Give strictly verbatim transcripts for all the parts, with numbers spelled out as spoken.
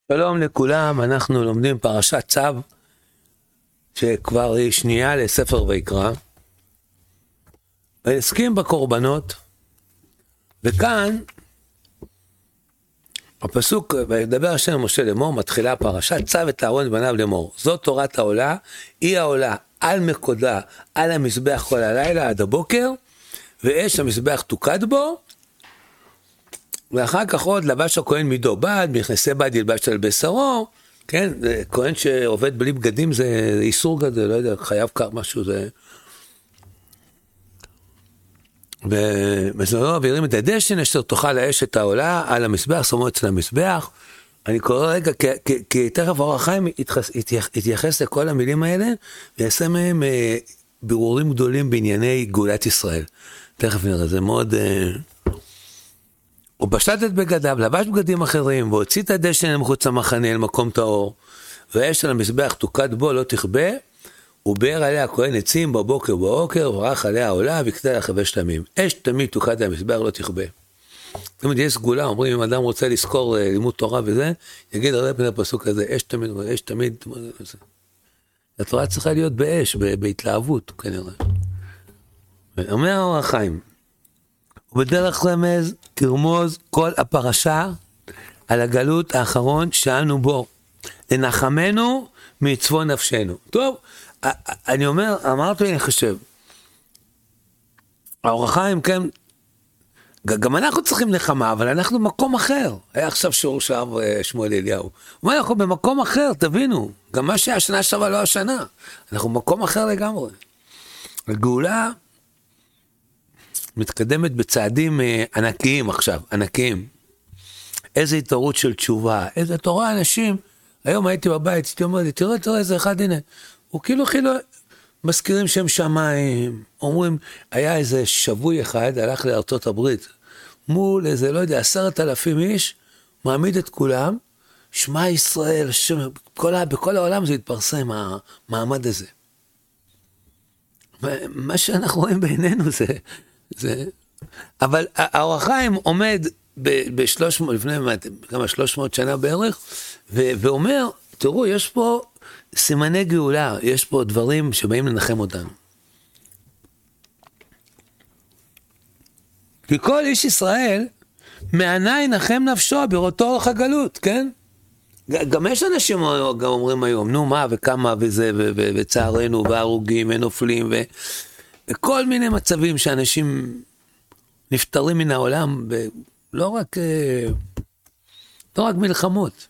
שלום לכולם, אנחנו לומדים פרשת צו, שכבר היא שנייה לספר ויקרא, ועסקים בקורבנות, וכאן הפסוק, וידבר השם משה לאמור, מתחילה הפרשה, צו את אהרון ובניו לאמור, זאת תורת העולה, היא העולה על מקודה, על המזבח כל הלילה עד הבוקר, ואש המזבח תוקד בו, ואחר כך עוד לבש הכהן מידו בד, מכנסי בד ילבש על בשרו, כן, כהן שעובד בלי בגדים זה איסור גדול, לא יודע, חייב קר משהו, זה... ומזונו וירים את הדשן, אשר תאכל האש את העולה, על המזבח, שמו אצל המזבח. אני קורא רגע, כי, כי, כי תכף אור החיים יתייחס לכל המילים האלה, ויעשה מהם אה, בירורים גדולים בענייני גאולת ישראל. תכף נראה, זה מאוד... אה, הוא פשט את בגדיו, לבש בגדים אחרים, והוציא את הדשן מחוץ למחנה אל מקום טהור, והאש על המזבח תוקד בו, לא תכבה, וביער עליה הכהן עצים בבוקר ובבוקר, וברח עליה עולה, ויקטע לה חמש שלמים. אש תמיד תוקד על המזבח, לא תכבה. זאת אומרת, יש סגולה, אומרים, אם אדם רוצה לזכור לימוד תורה וזה, יגיד הרבה פעמים הפסוק הזה, אש תמיד, אש תמיד, התורה צריכה להיות באש, בהתלהבות, כנראה. אומר אור החיים, ובדרך רמז תרמוז כל הפרשה על הגלות האחרון שאנו בו, לנחמנו מצפון נפשנו. טוב, אני אומר, אמרתי, אני חושב, האור החיים, כן, גם אנחנו צריכים נחמה, אבל אנחנו במקום אחר. היה עכשיו שיעור שער שמואל אליהו. הוא אומר, אנחנו במקום אחר, תבינו, גם מה שהיה השנה שעברה לא השנה. אנחנו במקום אחר לגמרי. הגאולה מתקדמת בצעדים ענקיים עכשיו, ענקיים. איזו התעוררות של תשובה, איזה תורה אנשים, היום הייתי בבית, הייתי אומר לי, תראה, תראה, איזה אחד, הנה, הוא כאילו, כאילו, מזכירים שם שמיים, אומרים, היה איזה שבוי אחד, הלך לארצות הברית, מול איזה, לא יודע, עשרת אלפים איש, מעמיד את כולם, שמע ישראל, שם, בכל, בכל העולם זה התפרסם, המעמד הזה. מה שאנחנו רואים בעינינו זה, זה, אבל האור החיים עומד בשלוש מאות, לפני כמה שלוש מאות שנה בערך, ואומר, תראו, יש פה סימני גאולה, יש פה דברים שבאים לנחם אותנו. כי כל איש ישראל, מענה ינחם נפשו בראותו אורך הגלות, כן? גם יש אנשים גם אומרים היום, נו מה וכמה וזה, וצערנו, והרוגים, ונופלים, ו... וכל מיני מצבים שאנשים נפטרים מן העולם, לא רק, לא רק מלחמות.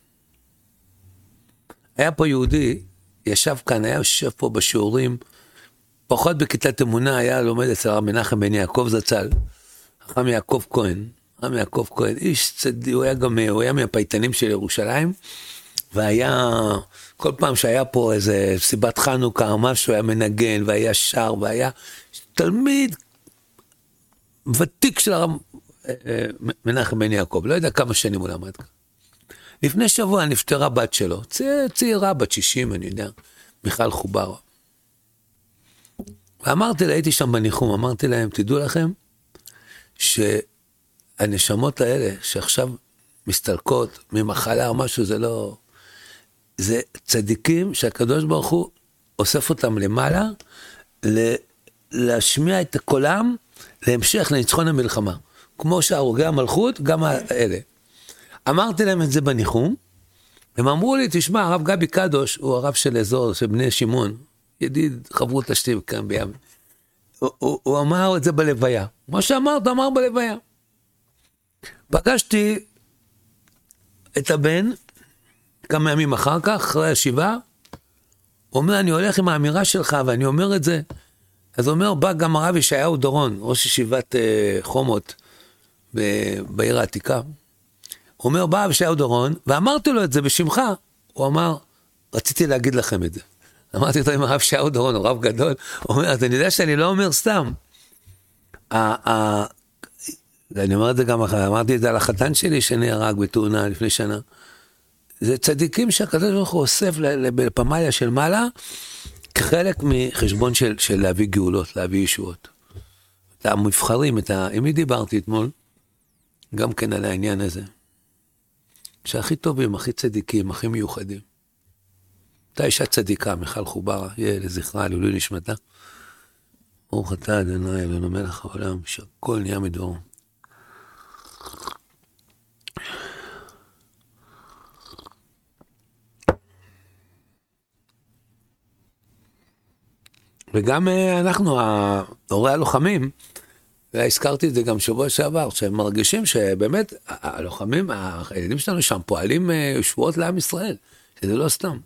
היה פה יהודי, ישב כאן, היה יושב פה בשיעורים, פחות בכיתת אמונה, היה לומד אצל הרב מנחם בן יעקב זצ"ל, חכם יעקב כהן, חכם יעקב כהן, איש צדיק, הוא היה גם, הוא היה מהפייטנים של ירושלים, והיה, כל פעם שהיה פה איזה סיבת חנוכה, משהו היה מנגן, והיה שר, והיה תלמיד ותיק של הרב מנחם בן יעקב, לא יודע כמה שנים הוא למד כאן. לפני שבוע נפטרה בת שלו, צעירה, בת שישים, אני יודע, מיכל חובר. ואמרתי לה, הייתי שם בניחום, אמרתי להם, תדעו לכם, שהנשמות האלה, שעכשיו מסתלקות ממחלה או משהו, זה לא... זה צדיקים שהקדוש ברוך הוא אוסף אותם למעלה, ל... להשמיע את קולם, להמשך לניצחון המלחמה. כמו שהרוגי המלכות, גם האלה. אמרתי להם את זה בניחום, הם אמרו לי, תשמע, הרב גבי קדוש, הוא הרב של אזור, של בני שמעון, ידיד חברות השתיב כאן בימים. הוא, הוא, הוא אמר את זה בלוויה. מה שאמרת, אמר בלוויה. פגשתי את הבן, כמה ימים אחר כך, אחרי השבעה, הוא אומר, אני הולך עם האמירה שלך, ואני אומר את זה. אז הוא אומר, בא גם הרב ישעיהו דורון, ראש ישיבת uh, חומות, ב- בעיר העתיקה. הוא אומר, בא ישעיהו דורון, ואמרתי לו את זה בשמך. הוא אמר, רציתי להגיד לכם את זה. אמרתי לו, עם הרב ישעיהו דורון, הוא רב גדול. הוא אומר, אז אני יודע שאני לא אומר סתם. ה- ה- אני אומר את זה גם אחרי, אמרתי את זה על החתן שלי, שנהרג בתאונה לפני שנה. זה צדיקים שהקדוש ברוך הוא אוסף לפמליה של מעלה, כחלק מחשבון של, של להביא גאולות, להביא ישועות. את המבחרים, את ה... עם מי דיברתי אתמול? גם כן על העניין הזה. שהכי טובים, הכי צדיקים, הכי מיוחדים. אתה אישה צדיקה, מיכל חוברה, יהיה לזכרה, לעילוי נשמתה. ברוך אתה אדוני אלוהינו מלך העולם, שהכל נהיה מדברו. וגם אנחנו, הורי הלוחמים, והזכרתי את זה גם שבוע שעבר, שהם מרגישים שבאמת הלוחמים, הילדים שלנו שם פועלים שבועות לעם ישראל, שזה לא סתם.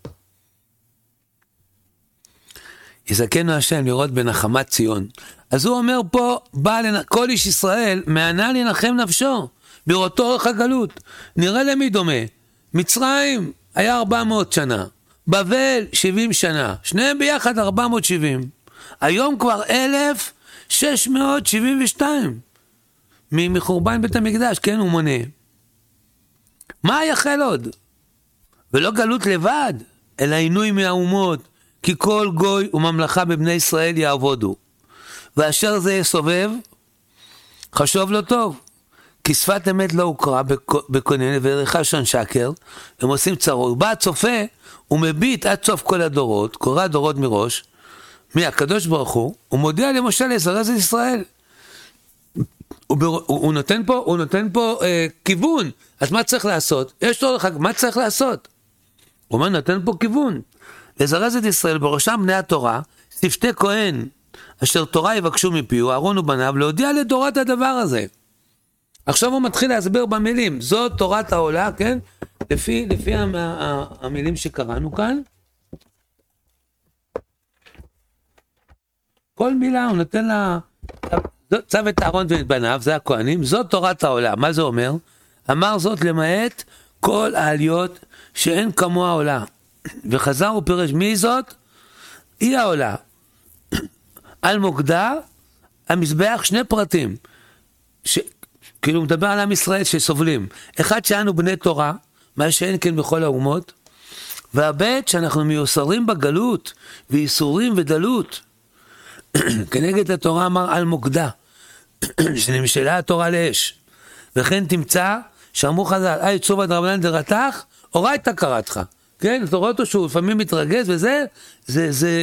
יזכנו השם לראות בנחמת ציון. אז הוא אומר פה, בא לנ... כל איש ישראל, מענה לנחם נפשו, בראותו אורך הגלות. נראה למי דומה? מצרים היה ארבע מאות שנה, בבל שבעים שנה, שניהם ביחד ארבע מאות שבעים. היום כבר אלף שש מאות שבעים ושתיים. מחורבן בית המקדש, כן, הוא מונה. מה יחל עוד? ולא גלות לבד, אלא עינוי מהאומות, כי כל גוי וממלכה בבני ישראל יעבודו. ואשר זה יסובב, חשוב לו טוב. כי שפת אמת לא הוקרא בקונן ועריכה שון שקר, הם עושים צרות. בא הצופה, הוא מביט עד סוף כל הדורות, קורא דורות מראש, מהקדוש ברוך הוא, הוא מודיע למשל לזרז את ישראל. הוא, הוא, הוא נותן פה, הוא נותן פה אה, כיוון. אז מה צריך לעשות? יש לו לך, מה צריך לעשות? הוא אומר, נותן פה כיוון. לזרז את ישראל בראשם בני התורה, שפתי כהן, אשר תורה יבקשו מפיו, אהרון ובניו, להודיע לדורת הדבר הזה. עכשיו הוא מתחיל להסביר במילים, זאת תורת העולה, כן? לפי, לפי המילים שקראנו כאן. כל מילה הוא נותן לה, צוות אהרון ואת בניו, זה הכהנים, זאת תורת העולה. מה זה אומר? אמר זאת למעט כל העליות שאין כמוה עולה. וחזר ופירש, מי זאת? היא העולה. על מוקדה, המזבח, שני פרטים. ש... כאילו הוא מדבר על עם ישראל שסובלים. אחד שאנו בני תורה, מה שאין כן בכל האומות, והבית שאנחנו מיוסרים בגלות, וייסורים ודלות. כנגד התורה אמר על מוקדה, שנמשלה התורה לאש. וכן תמצא, שאמרו חז"ל, אי צובה דרבנן דרתך, אורייתא קראתך. כן, אתה רואה אותו שהוא לפעמים מתרגז, וזה, זה, זה,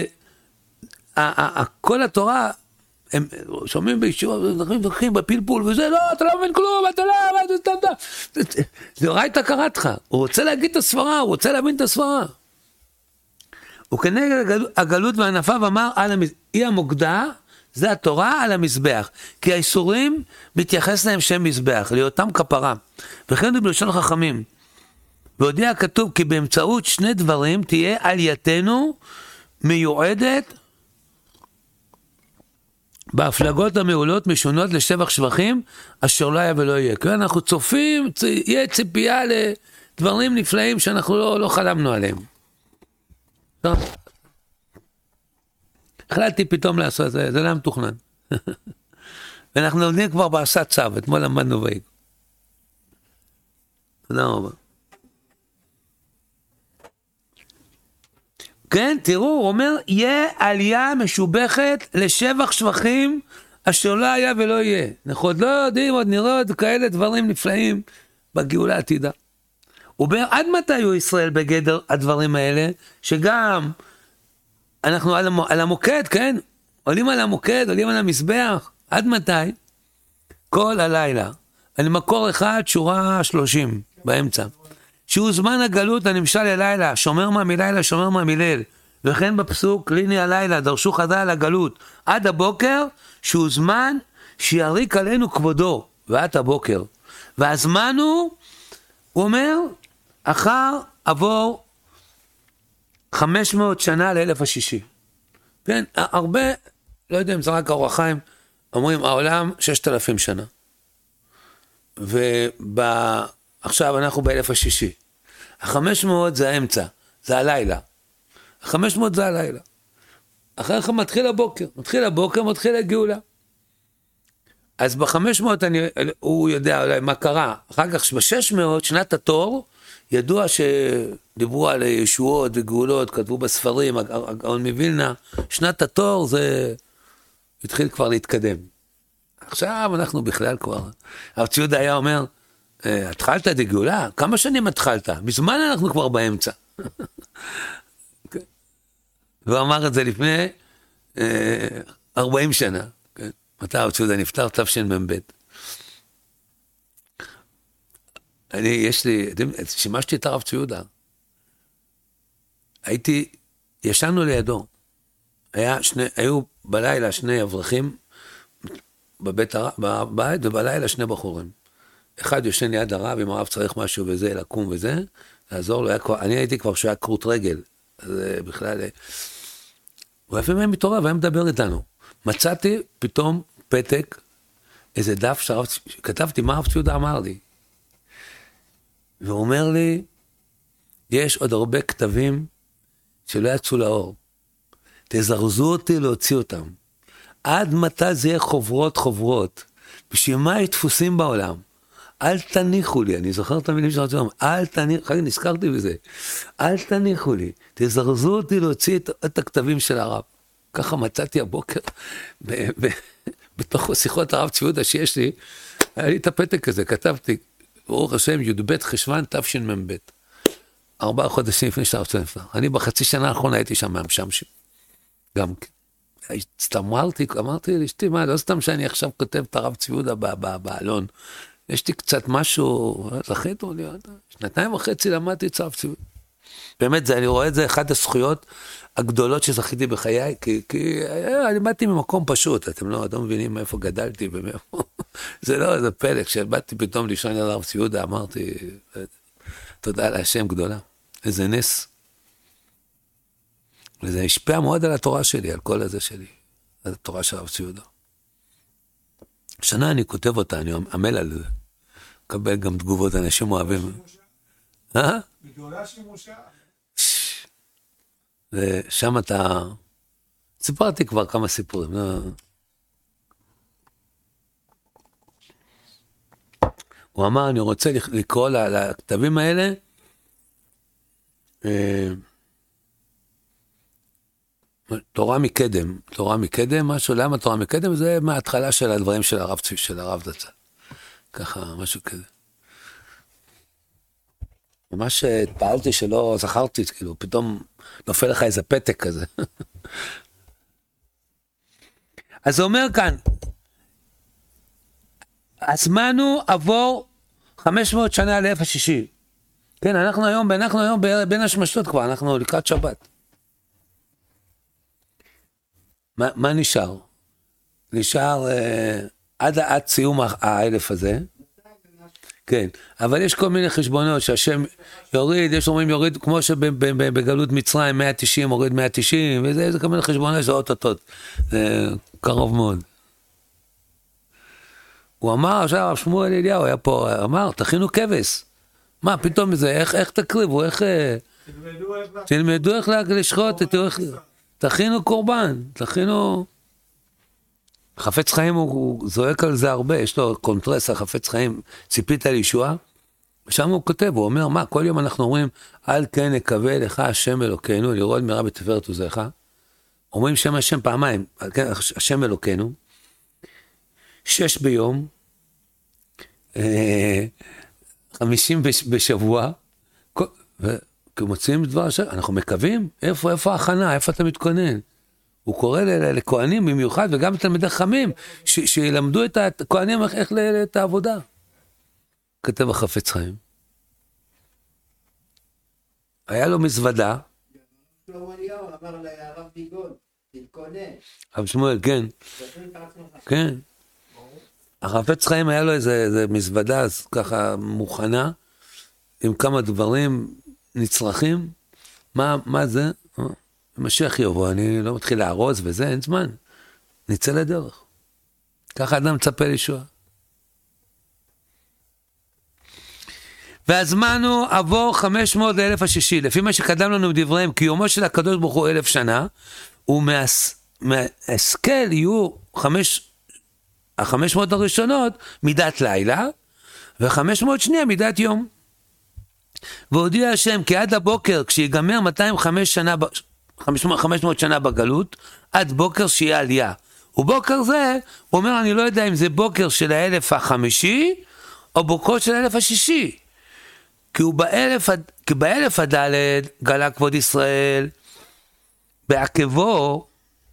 כל התורה, הם שומעים בישיבה, ומתווכחים בפלפול, וזה, לא, אתה לא מבין כלום, אתה לא, אתה לא, זה אורייתא קראתך. הוא רוצה להגיד את הסברה, הוא רוצה להבין את הסברה. וכנגד הגלות והענפיו אמר, היא המוקדה, זה התורה על המזבח. כי האיסורים מתייחס להם שם מזבח, להיותם כפרה. וכן הוא בלשון חכמים. והודיע כתוב כי באמצעות שני דברים תהיה עלייתנו מיועדת בהפלגות המעולות משונות לשבח שבחים אשר לא היה ולא יהיה. כי אנחנו צופים, יהיה ציפייה לדברים נפלאים שאנחנו לא, לא חלמנו עליהם. החלטתי פתאום לעשות זה, זה לא מתוכנן. ואנחנו לומדים כבר בעשת צו, אתמול למדנו ואיג. תודה רבה. כן, תראו, הוא אומר, יהיה עלייה משובחת לשבח שבחים אשר לא היה ולא יהיה. אנחנו עוד לא יודעים, עוד נראה עוד כאלה דברים נפלאים בגאולה העתידה. הוא אומר, עד מתי היו ישראל בגדר הדברים האלה, שגם אנחנו על, המ... על המוקד, כן? עולים על המוקד, עולים על המזבח, עד מתי? כל הלילה. על מקור אחד, שורה שלושים, באמצע. שהוא זמן הגלות הנמשל ללילה, שומר מה מלילה, שומר מה מליל. וכן בפסוק, ליני הלילה, דרשו חדה על הגלות. עד הבוקר, שהוא זמן שיריק עלינו כבודו, ועד הבוקר. והזמן הוא, הוא אומר, אחר עבור חמש מאות שנה לאלף השישי. כן, הרבה, לא יודע אם זה רק אור החיים, אומרים, העולם ששת אלפים שנה. ועכשיו אנחנו באלף השישי. החמש מאות זה האמצע, זה הלילה. החמש מאות זה הלילה. אחרי כך מתחיל הבוקר, מתחיל הבוקר, מתחיל הגאולה. אז בחמש מאות אני, הוא יודע אולי מה קרה. אחר כך בשש מאות, שנת התור, ידוע שדיברו על ישועות וגאולות, כתבו בספרים, הגאון מווילנה, שנת התור זה התחיל כבר להתקדם. עכשיו אנחנו בכלל כבר, הרב ציודה היה אומר, התחלת את הגאולה? כמה שנים התחלת? מזמן אנחנו כבר באמצע. והוא אמר את זה לפני ארבעים שנה. מתי הרב ציודה נפטר? תשמ"ב. אני, יש לי, שימשתי את הרב ציודה. הייתי, ישנו לידו. היה שני, היו בלילה שני אברכים בבית הרב, בבית, ובלילה שני בחורים. אחד יושן ליד הרב, אם הרב צריך משהו וזה, לקום וזה, לעזור לו, כבר, אני הייתי כבר שהיה קרות רגל, אז בכלל, הוא לפעמים היה מתעורר והיה מדבר איתנו. מצאתי פתאום פתק, איזה דף שהרב, כתבתי מה הרב ציודה אמר לי. והוא אומר לי, יש עוד הרבה כתבים שלא יצאו לאור. תזרזו אותי להוציא אותם. עד מתי זה יהיה חוברות חוברות? בשביל מה יתפוסים בעולם? אל תניחו לי, אני זוכר את המילים שרציתי לומר, אל תניחו, אחרי נזכרתי בזה, אל תניחו לי, תזרזו אותי להוציא את, את הכתבים של הרב. ככה מצאתי הבוקר, ב, ב, בתוך שיחות הרב ציודה שיש לי, היה לי את הפתק הזה, כתבתי, ברוך השם, י"ב חשוון תשמ"ב. ארבעה חודשים לפני שהרב ציודה נפטר. אני בחצי שנה האחרונה הייתי שם מהמשמשים. גם הצטמררתי, אמרתי לאשתי, מה, לא סתם שאני עכשיו כותב את הרב ציודה באלון. יש לי קצת משהו, זכיתו לי, שנתיים וחצי למדתי את הרב ציודה. באמת, זה, אני רואה את זה, אחת הזכויות הגדולות שזכיתי בחיי, כי, כי אני באתי ממקום פשוט, אתם לא, אתם מבינים מאיפה גדלתי ומאיפה, זה לא איזה פלא, כשבאתי פתאום לישון על הרב ציודה, אמרתי, תודה להשם גדולה, איזה נס. וזה השפיע מאוד על התורה שלי, על כל הזה שלי, על התורה של הרב ציודה. שנה אני כותב אותה, אני עמל על זה, מקבל גם תגובות, אנשים אוהבים. אה? בגאולה שימושה. ושם אתה... סיפרתי כבר כמה סיפורים. לא... הוא אמר, אני רוצה לקרוא לכתבים האלה, תורה מקדם, תורה מקדם, משהו, למה תורה מקדם? זה מההתחלה של הדברים של הרב, של הרב דצה. ככה, משהו כזה. ממש התפעלתי שלא זכרתי, כאילו, פתאום נופל לך איזה פתק כזה. אז זה אומר כאן, הזמן הוא עבור חמש מאות שנה לאלף השישי. כן, אנחנו היום, אנחנו היום בין השמשות כבר, אנחנו לקראת שבת. מה, מה נשאר? נשאר אה, עד, עד סיום האלף הזה. כן, אבל יש כל מיני חשבונות שהשם יוריד, יש אומרים יוריד, כמו שבגלות מצרים מאה ותשעים הוריד מאה ותשעים, וזה זה כל מיני חשבונות שזה אוטוטוט, זה קרוב מאוד. הוא אמר, עכשיו הרב שמואל אליהו היה פה, אמר, תכינו כבש. מה, פתאום זה, איך, איך תקריבו, איך... תלמדו איך לשחוט, תכינו קורבן, תכינו... חפץ חיים הוא, הוא זועק על זה הרבה, יש לו קונטרס, החפץ חיים, ציפית על ישועה, ושם הוא כותב, הוא אומר, מה, כל יום אנחנו אומרים, אל כן נקווה לך השם אלוקינו, לראות מראה בתפארת עוזך, אומרים שם השם פעמיים, על כן, השם אלוקינו, שש ביום, אה, חמישים בשבוע, וכמוצאים דבר השם, אנחנו מקווים, איפה, איפה ההכנה, איפה אתה מתכונן? הוא קורא לכהנים במיוחד, וגם לתלמידי חכמים, שילמדו את הכהנים איך את העבודה. כתב החפץ חיים. היה לו מזוודה. שלמה אליהו אמר לרב ביגון, תתכונן. הרב שמואל, כן. כן. החפץ חיים היה לו איזה מזוודה, אז ככה מוכנה, עם כמה דברים נצרכים. מה זה? משיח יבוא, אני לא מתחיל להרוס וזה, אין זמן. נצא לדרך. ככה אדם מצפה לישועה. והזמן הוא עבור חמש מאות לאלף השישי. לפי מה שקדם לנו בדבריהם, קיומו של הקדוש ברוך הוא אלף שנה, ומהשכל יהיו חמש, החמש מאות הראשונות מידת לילה, וחמש מאות שנייה מידת יום. והודיע השם כי עד הבוקר, כשיגמר מאתיים וחמש שנה, חמש מאות שנה בגלות, עד בוקר שיהיה עלייה. ובוקר זה, הוא אומר, אני לא יודע אם זה בוקר של האלף החמישי, או בוקרו של אלף השישי. כי הוא באלף, כי באלף הדלת גלה כבוד ישראל, בעקבו,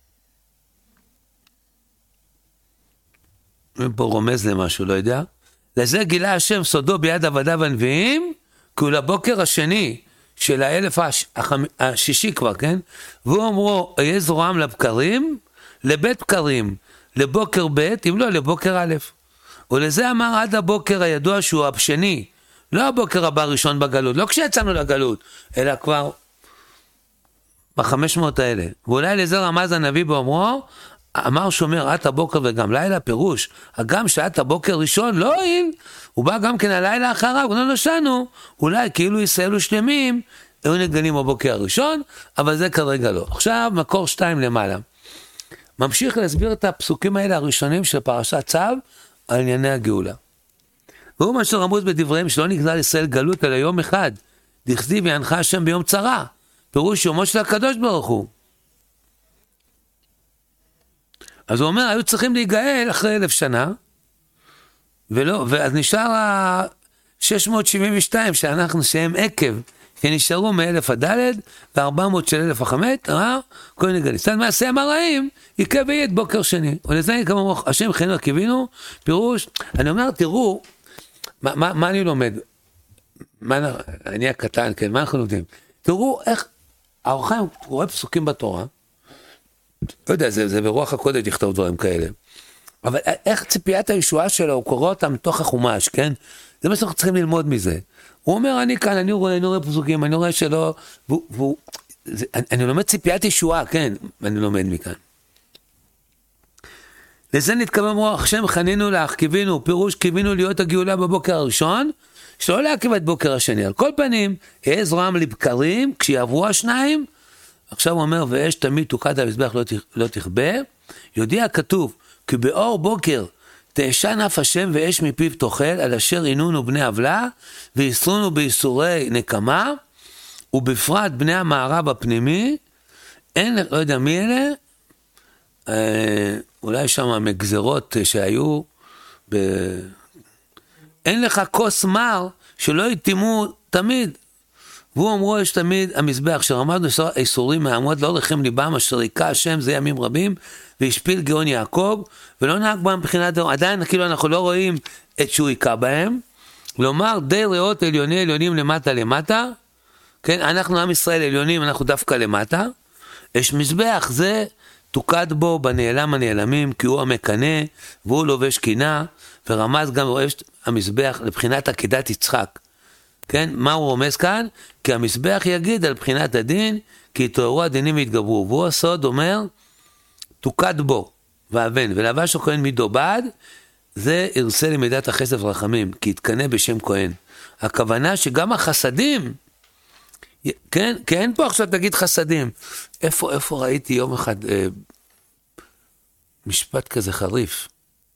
פה רומז למשהו, לא יודע, לזה גילה השם סודו ביד עבדיו הנביאים, כי הוא לבוקר השני של האלף הש... השישי כבר, כן? והוא אמרו, אהיה זרועם לבקרים, לבית בקרים, לבוקר בית, אם לא, לבוקר א'. ולזה אמר עד הבוקר הידוע שהוא השני, לא הבוקר הבא ראשון בגלות, לא כשיצאנו לגלות, אלא כבר בחמש מאות האלה. ואולי לזה רמז הנביא באומרו, אמר שומר עד הבוקר וגם לילה, פירוש, הגם שעד הבוקר ראשון לא הועיל, הוא בא גם כן הלילה אחריו, לא נושענו, אולי כאילו ישראלו שלמים, היו נגלים בבוקר הראשון, אבל זה כרגע לא. עכשיו מקור שתיים למעלה. ממשיך להסביר את הפסוקים האלה הראשונים של פרשת צו, על ענייני הגאולה. והוא מה שרמוז בדבריהם שלא נגזל ישראל גלות אלא יום אחד, דכתיב וינחה השם ביום צרה, פירוש יומו של הקדוש ברוך הוא. אז הוא אומר, היו צריכים להיגאל אחרי אלף שנה, ולא, ואז נשאר ה-שש מאות שבעים ושתיים שאנחנו, שהם עקב, שנשארו מאלף הדלת, ו-ארבע מאות של אלף החמת, אה? כל נגלים. סתם מעשה המראים, יקה ויהיה את בוקר שני. ולזה כמו השם חינוך קיווינו, פירוש, אני אומר, תראו, מה, מה, מה אני לומד? מה, אני הקטן, כן, מה אנחנו לומדים? תראו איך, האור החיים רואה פסוקים בתורה, לא יודע, זה, זה ברוח הקודש לכתוב דברים כאלה, אבל איך ציפיית הישועה שלו, הוא קורא אותם מתוך החומש, כן? זה מה שאנחנו צריכים ללמוד מזה. הוא אומר, אני כאן, אני רואה, אני רואה פסוקים, אני רואה שלא, והוא, והוא, זה, אני, אני לומד ציפיית ישועה, כן, אני לומד מכאן. לזה נתכוון רוח השם חנינו לך, קיווינו, פירוש קיווינו להיות הגאולה בבוקר הראשון, שלא להקיב את בוקר השני. על כל פנים, יהיה זרועם לבקרים, כשיעברו השניים, עכשיו הוא אומר, ואש תמיד תוקד המזבח לא, לא תכבה, יודיע כתוב, כי באור בוקר תאשן אף השם ואש מפיו תאכל, על אשר עינונו בני עוולה, ויסרונו בייסורי נקמה, ובפרט בני המערב הפנימי, אין, לא יודע מי אלה, אה, אולי שם מגזרות שהיו, ב... אין לך כוס מר שלא יתימו תמיד, והוא אמרו יש תמיד המזבח שרמדנו איסורים מהעמוד לא לכם ליבם אשר היכה השם זה ימים רבים והשפיל גאון יעקב ולא נהג בהם מבחינת דור, עדיין כאילו אנחנו לא רואים את שהוא היכה בהם, לומר די ריאות עליוני עליונים למטה למטה, כן, אנחנו עם ישראל עליונים אנחנו דווקא למטה, יש מזבח זה תוקד בו בנעלם הנעלמים כי הוא המקנה והוא לובש קינה, ורמז גם רואה המזבח לבחינת עקדת יצחק, כן, מה הוא רומז כאן? כי המזבח יגיד על בחינת הדין, כי תוארו הדינים יתגברו, והוא הסוד אומר, תוקד בו, ואבן, ולבש הכהן מידו בד, זה ירצה למידת החסד ורחמים, כי יתקנה בשם כהן. הכוונה שגם החסדים, כן, כי אין פה עכשיו תגיד חסדים, איפה, איפה ראיתי יום אחד, אה, משפט כזה חריף,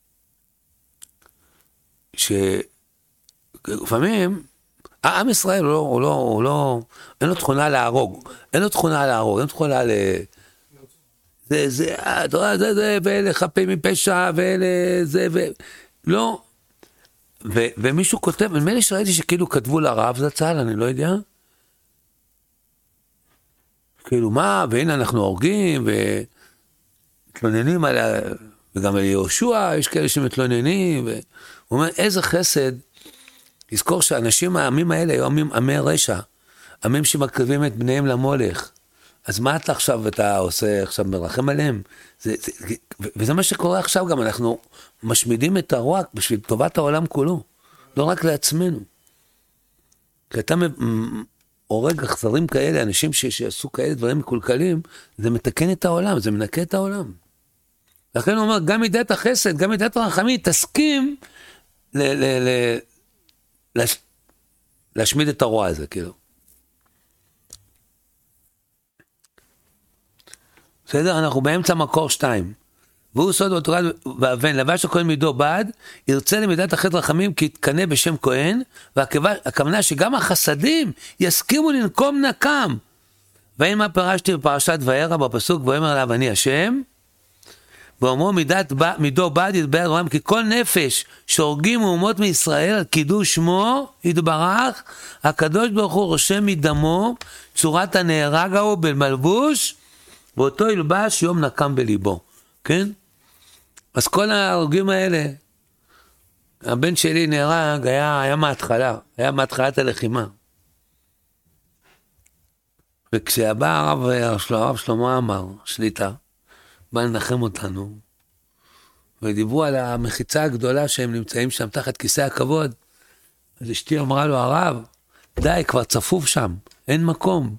שלפעמים, עם ישראל הוא לא, הוא לא, הוא לא, אין לו תכונה להרוג, אין לו תכונה להרוג, אין לו תכונה ל... זה, זה, זה, זה, זה, ולחפה מפשע, ולזה, ו... לא. ו, ומישהו כותב, נדמה לי שראיתי שכאילו כתבו לרב זצ"ל, אני לא יודע. כאילו מה, והנה אנחנו הורגים, ומתלוננים על, וגם על יהושע, יש כאלה שמתלוננים, והוא אומר, איזה חסד, לזכור שאנשים העמים האלה היו עמים, עמי רשע, עמים שמקריבים את בניהם למולך, אז מה אתה עכשיו, אתה עושה עכשיו מרחם עליהם? זה, זה, וזה מה שקורה עכשיו גם, אנחנו משמידים את הרוע בשביל טובת העולם כולו, לא רק לעצמנו. כי אתה הורג אכזרים כאלה, אנשים ש, שעשו כאלה דברים מקולקלים, זה מתקן את העולם, זה מנקה את העולם. לכן הוא אומר, גם מידת החסד, גם מידת הרחמים, תסכים ל... ל, ל להש... להשמיד את הרוע הזה, כאילו. בסדר? אנחנו באמצע מקור שתיים. והוא סוד ותורה ואבן, לבש הכהן מידו בד, ירצה למידת החסד רחמים כי יתקנה בשם כהן, והכוונה שגם החסדים יסכימו לנקום נקם. והנה מה פירשתי בפרשת וירא בפסוק, ואומר עליו אני השם, ואומרו מידת, מידו בד יתבהר רועם, כי כל נפש שהורגים אומות מישראל על קידוש שמו יתברך, הקדוש ברוך הוא רושם מדמו צורת הנהרג ההוא במלבוש, ואותו ילבש יום נקם בליבו, כן? אז כל ההרוגים האלה, הבן שלי נהרג, היה, היה מההתחלה, היה מההתחלת הלחימה. וכשהבא הרב, הרב שלמה עמר, שליטה, בא לנחם אותנו, ודיברו על המחיצה הגדולה שהם נמצאים שם תחת כיסא הכבוד, אז אשתי אמרה לו, הרב, די, כבר צפוף שם, אין מקום.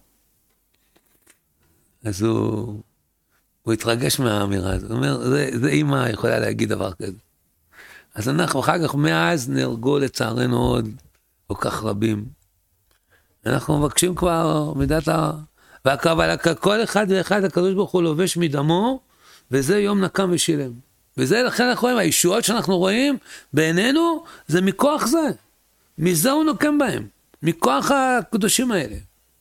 אז הוא, הוא התרגש מהאמירה הזאת, הוא אומר, זה, זה אמא יכולה להגיד דבר כזה. אז אנחנו אחר כך מאז נהרגו לצערנו עוד, כל כך רבים. אנחנו מבקשים כבר מידת ה... והקבל, כל אחד ואחד הקדוש ברוך הוא לובש מדמו, וזה יום נקם ושילם. וזה לכן אנחנו רואים, הישועות שאנחנו רואים בעינינו, זה מכוח זה. מזה הוא נוקם בהם. מכוח הקדושים האלה.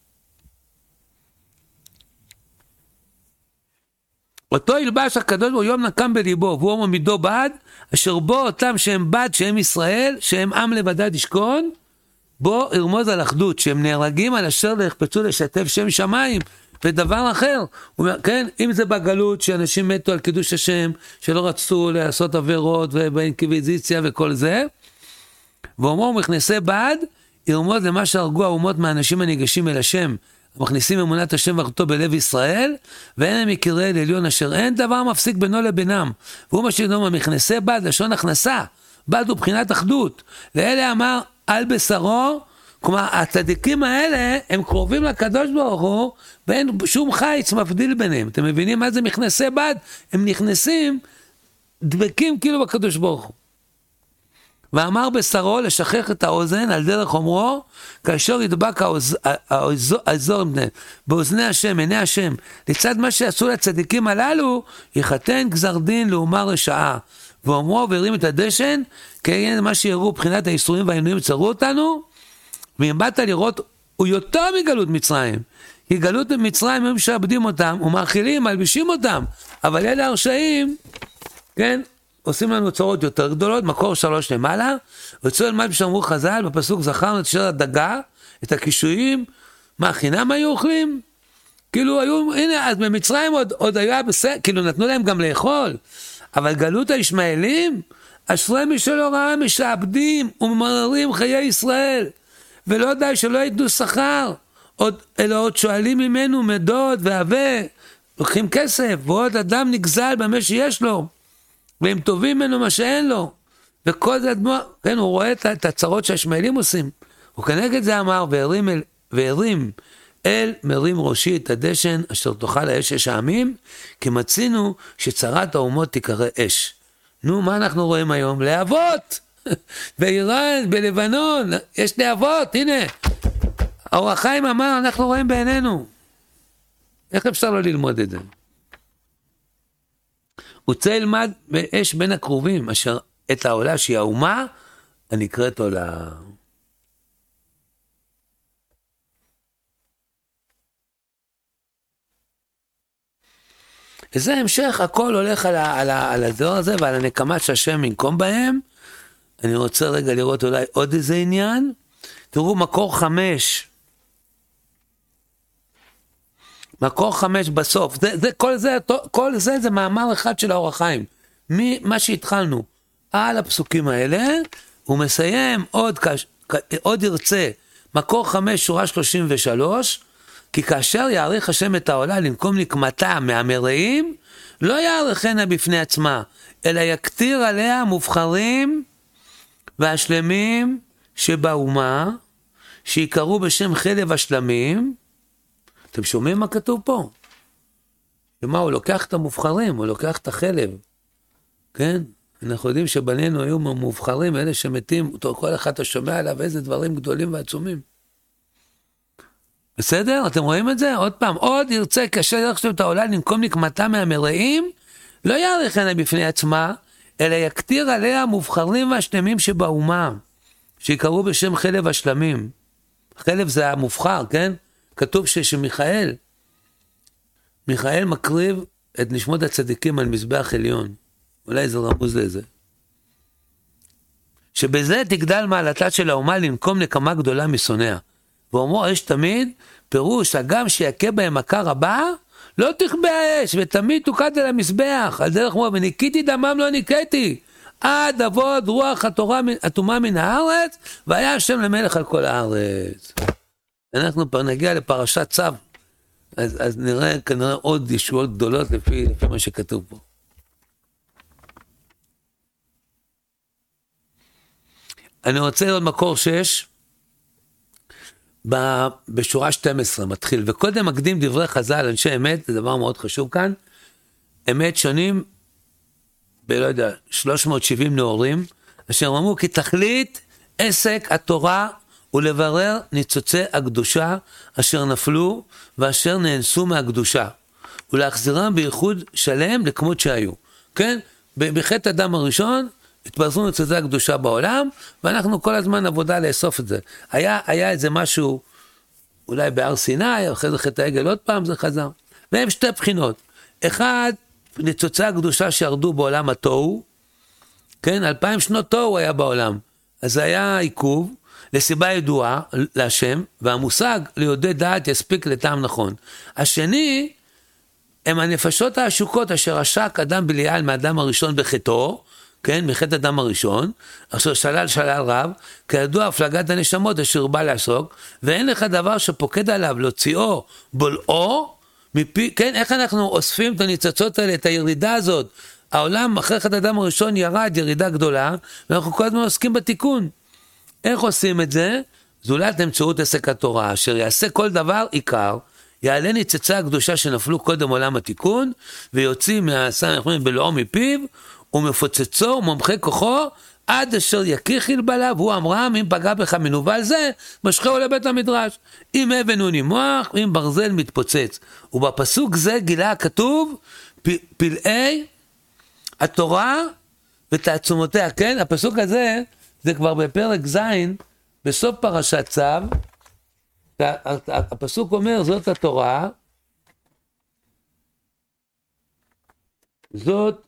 אותו ילבש הקדוש ברוך הוא יום נקם בליבו, והוא אומר מידו בד, אשר בו אותם שהם בד, שהם ישראל, שהם עם לבדד ישכון, בו ירמוז על אחדות, שהם נהרגים על אשר להחפצו לשתף שם שמיים, ודבר אחר, כן, אם זה בגלות, שאנשים מתו על קידוש השם, שלא רצו לעשות עבירות, ובאינקוויזיציה וכל זה, ואומרו מכנסי בד, ירמוז למה שהרגו האומות מהאנשים הניגשים אל השם, מכניסים אמונת השם ואחדותו בלב ישראל, ואין הם יכירי אל עליון אשר אין דבר מפסיק בינו לבינם, והוא מה שדומה, מכנסי בד, לשון הכנסה, בד הוא בחינת אחדות, לאלה אמר על בשרו, כלומר הצדיקים האלה הם קרובים לקדוש ברוך הוא, ואין שום חיץ מבדיל ביניהם, אתם מבינים מה זה מכנסי בד? הם נכנסים, דבקים כאילו בקדוש ברוך הוא. ואמר בשרו לשכח את האוזן על דרך אומרו, כאשר ידבק האזור באוזני השם, עיני השם, לצד מה שעשו לצדיקים הללו, יחתן גזר דין לאומה רשעה. ואומרו והרים את הדשן, כי מה שיראו בחינת האיסורים והעינויים צרו אותנו, ואם באת לראות, הוא יותר מגלות מצרים. כי גלות מצרים הם משעבדים אותם, ומאכילים, מלבישים אותם, אבל אלה הרשעים, כן, עושים לנו צרות יותר גדולות, מקור שלוש למעלה, וצריך ללמד שאמרו חז"ל, בפסוק זכרנו את אשר הדגה, את הקישויים, מה חינם היו אוכלים? כאילו היו, הנה, אז במצרים עוד, עוד היה בסדר, כאילו נתנו להם גם לאכול, אבל גלות הישמעאלים, אשרי מי שלא ראה משעבדים וממררים חיי ישראל, ולא די שלא יתנו שכר, עוד, אלא עוד שואלים ממנו מדוד והווה, לוקחים כסף, ועוד אדם נגזל במה שיש לו, והם טובים ממנו מה שאין לו, וכל זה אדמו, כן, הוא רואה את הצרות שהישמעאלים עושים, וכנגד זה אמר, והרים אל, והרים אל מרים ראשי את הדשן, אשר תאכל האש אש העמים, כי מצינו שצרת האומות תיקרא אש. נו, מה אנחנו רואים היום? להבות! באיראן, בלבנון, יש להבות, הנה. האור החיים אמר, אנחנו רואים בעינינו. איך אפשר לא ללמוד את זה? רוצה ילמד באש בין הקרובים, אשר את העולה שהיא האומה, הנקראת עולה. וזה המשך, הכל הולך על, ה, על, ה, על הדור הזה ועל הנקמה שהשם ינקום בהם. אני רוצה רגע לראות אולי עוד איזה עניין. תראו מקור חמש. מקור חמש בסוף. זה, זה, כל, זה, כל זה זה מאמר אחד של האור החיים. מה שהתחלנו על הפסוקים האלה, הוא מסיים עוד, עוד ירצה, מקור חמש שורה שלושים ושלוש, כי כאשר יעריך השם את העולה לנקום נקמתה מהמרעים, לא יעריכנה בפני עצמה, אלא יקטיר עליה המובחרים והשלמים שבאומה, שיקראו בשם חלב השלמים. אתם שומעים מה כתוב פה? ומה, הוא לוקח את המובחרים, הוא לוקח את החלב, כן? אנחנו יודעים שבנינו היו מובחרים, אלה שמתים, כל אחד אתה שומע עליו איזה דברים גדולים ועצומים. בסדר? אתם רואים את זה? עוד פעם, עוד ירצה כאשר ירחשתם את העולה לנקום נקמתה מהמרעים, לא יעריכנה בפני עצמה, אלא יקטיר עליה המובחרים והשלמים שבאומה, שיקראו בשם חלב השלמים. חלב זה המובחר, כן? כתוב ש- שמיכאל, מיכאל מקריב את נשמות הצדיקים על מזבח עליון. אולי זה רמוז לזה. שבזה תגדל מעלתה של האומה לנקום נקמה גדולה משונאה. ואומרו, יש תמיד פירוש, הגם שיכה בהם מכה רבה, לא תכבה האש, ותמיד תוקד על המזבח, על דרך כמו, וניקיתי דמם לא ניקיתי, עד עבוד רוח התורה התומה מן הארץ, והיה השם למלך על כל הארץ. אנחנו כבר נגיע לפרשת צו, אז, אז נראה כנראה עוד ישועות גדולות לפי, לפי מה שכתוב פה. אני רוצה לראות מקור שש, בשורה שתים עשרה מתחיל, וקודם מקדים דברי חז"ל, אנשי אמת, זה דבר מאוד חשוב כאן, אמת שונים, בלא יודע, שלוש מאות שבעים נאורים, אשר אמרו כי תכלית עסק התורה, ולברר ניצוצי הקדושה, אשר נפלו, ואשר נאנסו מהקדושה, ולהחזירם בייחוד שלם לכמות שהיו. כן? בחטא אדם הראשון, התפרסמו ניצוצי הקדושה בעולם, ואנחנו כל הזמן עבודה לאסוף את זה. היה, היה איזה משהו, אולי בהר סיני, אחרי זה חטא העגל עוד פעם, זה חזר. והם שתי בחינות. אחד, ניצוצי הקדושה שירדו בעולם התוהו, כן, אלפיים שנות תוהו היה בעולם. אז זה היה עיכוב, לסיבה ידועה, להשם, והמושג ליודעי דעת יספיק לטעם נכון. השני, הם הנפשות העשוקות, אשר עשק אדם בליעל מאדם הראשון בחטאו, כן, מחטא אדם הראשון, אשר שלל שלל רב, כידוע הפלגת הנשמות אשר בא לעסוק, ואין לך דבר שפוקד עליו להוציאו, בולעו, מפי, כן, איך אנחנו אוספים את הניצוצות האלה, את הירידה הזאת, העולם אחרי חטא אדם הראשון ירד ירידה גדולה, ואנחנו כל הזמן עוסקים בתיקון. איך עושים את זה? זולת אמצעות עסק התורה, אשר יעשה כל דבר עיקר, יעלה ניצוצי הקדושה שנפלו קודם עולם התיקון, ויוציא מהסם בלעו מפיו, ומפוצצו ומומחה כוחו, עד אשר יקיר חלבלה, והוא אמרם, אם פגע בך מנובל זה, משכהו לבית המדרש. אם אבן הוא נימוח, אם ברזל מתפוצץ. ובפסוק זה גילה הכתוב, פ, פלאי התורה ותעצומותיה, כן? הפסוק הזה, זה כבר בפרק זין, בסוף פרשת צו, הפסוק אומר, זאת התורה, זאת,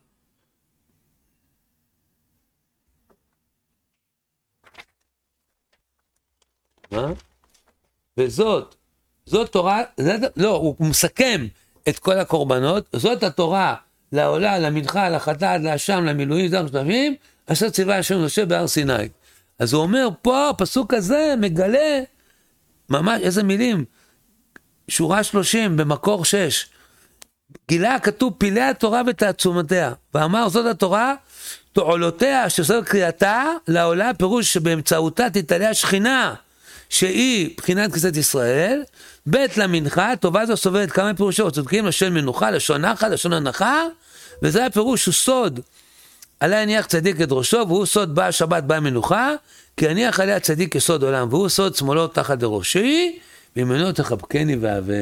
מה? וזאת, זאת תורה, זה, לא, הוא מסכם את כל הקורבנות, זאת התורה לעולה, למנחה, לחטאת, לאשם, למילואים, זה המשתפים, אשר ציווה השם משה בהר סיני. אז הוא אומר, פה הפסוק הזה מגלה, ממש, איזה מילים, שורה שלושים במקור שש, גילה כתוב פילי התורה ותעצומותיה, ואמר זאת התורה, תועלותיה שזו קריאתה לעולה, פירוש שבאמצעותה תתעלה השכינה, שהיא בחינת כנסת ישראל, בית למנחה, טובה זו סובלת כמה פירושות, צודקים לשון מנוחה, לשון נחה, לשון הנחה, וזה הפירוש הוא סוד, עליה הניח צדיק את ראשו, והוא סוד בא השבת בא מנוחה, כי הניח עליה צדיק יסוד עולם, והוא סוד שמאלו תחת לראשי, וימינו תחבקני ואהבן.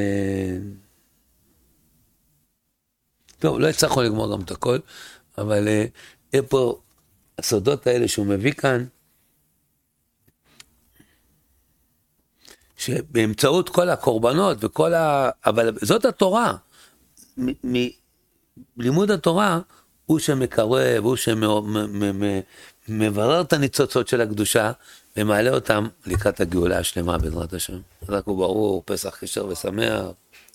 טוב, לא הצלחנו לגמור גם את הכל, אבל אה, פה הסודות האלה שהוא מביא כאן, שבאמצעות כל הקורבנות וכל ה... אבל זאת התורה, מלימוד התורה הוא שמקרב, הוא שמברר את הניצוצות של הקדושה, ומעלה אותם לקראת הגאולה השלמה בעזרת השם. רק הוא ברור, פסח כשר ושמח.